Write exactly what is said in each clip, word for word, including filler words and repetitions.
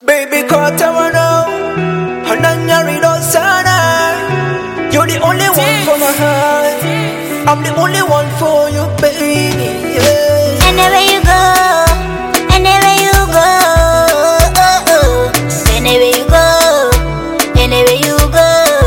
Baby, cut I know, Hananyari sana. You're the only one for my heart. I'm the only one for you, baby. Yeah. Anywhere you go, anywhere you go, oh, oh. Anywhere you go, anywhere you go,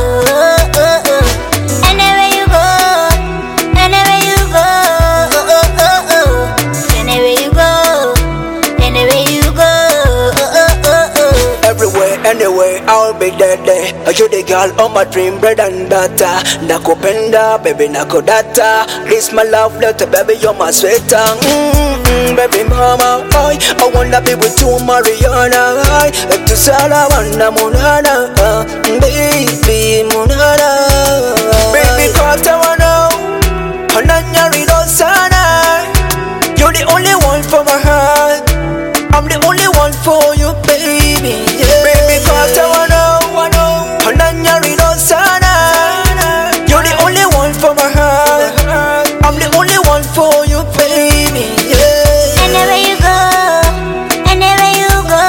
oh, oh. Anywhere you go, anywhere you go, oh, oh, oh. Anywhere you go, anywhere you go, oh, oh, oh. Everywhere, anywhere, I'll be there, there. You the girl on my dream, bread and butter. Nakupenda, baby, nakodata. This my love letter, baby, you're my sweeter. Mm-hmm, baby mama, I, I wanna be with you, Mariana. I, to Sala, wanna munana, uh, baby, munana. Baby, cut I know, Hananyari sana. You're the only one for my heart. I'm the only one for you, baby. Yeah. Baby, cut I know, I know. Hananyari sana. You're the only one for my heart. I'm the only one for you, baby. Yeah. Anywhere you go, anywhere you go,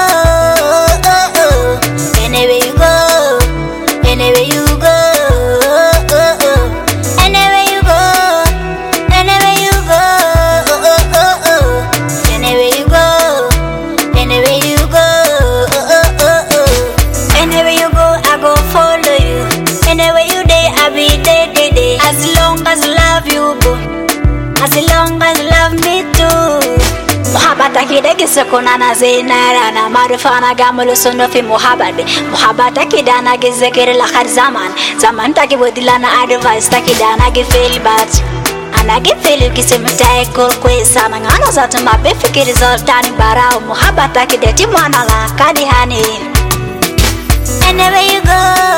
oh, oh. Anywhere you go, anywhere you go, oh, oh. Anywhere you go, anywhere you go, oh, oh, oh. Anywhere you go, anywhere you go, oh, oh, oh. Anywhere you go, I go follow you. Anywhere you day, I be day, day, day. As long as I love you, boo. As long as you love me too. Muhabbata kidagi sakuna na zinara na marufana gamulu suno fi muhabbade. Muhabbata kidana gizekir lakhar zaman. Zaman taki bodila na advice taki dana gi feel bad. Ana gi feel kisimtai kol kwesa na ngana zatu mabe fikiri zoltani barao. Muhabbata kideti mwana la kadi hani. Anywhere you go,